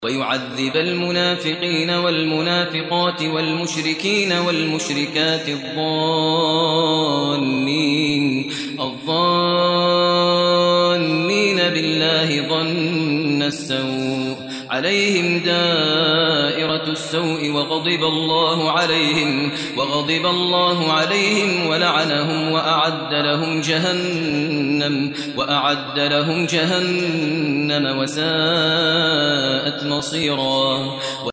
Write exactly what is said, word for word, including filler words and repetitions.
ويعذب المنافقين والمنافقات والمشركين والمشركات الظانين الظانين بالله ظن السوء عليهم دائرة السوء وغضب الله عليهم وغضب الله عليهم ولعنهم وأعد لهم جهنم وأعد لهم جهنم وساءت مصيرا.